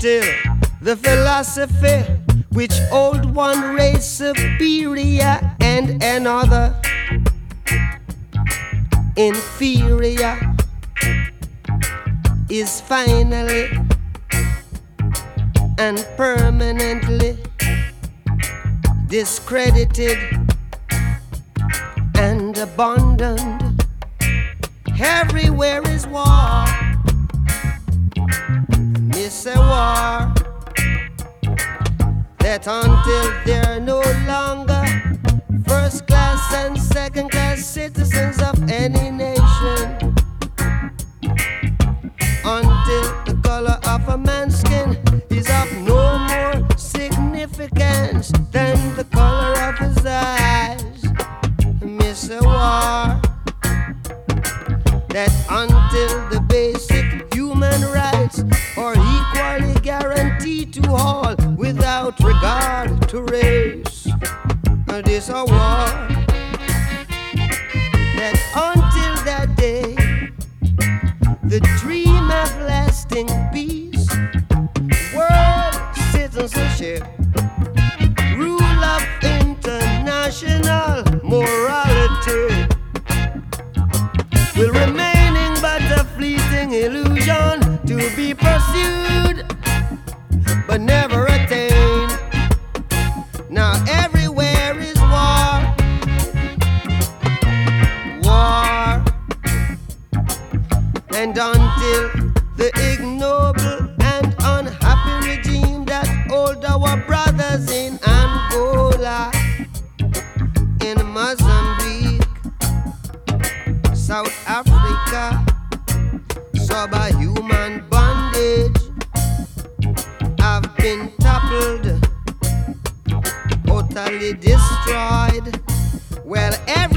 until the philosophy which hold one race superior and another inferior is finally and permanently discredited and abandoned. Everywhere is war. It's a war that until they're no longer first class and second class citizens of any nation, until the color of a man's skin is of no more significance than the color of his eyes. Miss a war that until the basic human rights are equally guaranteed to all without regard to race. This a war that until that day the dream of lasting peace, world citizenship, rule of international morality will remaining but a fleeting illusion to be pursued but never attained. Now everywhere is war, war, and until the ignoble and unhappy regime that hold our brothers in Angola, in Mozambique, South Africa, subhuman bondage have been toppled, totally destroyed. Well,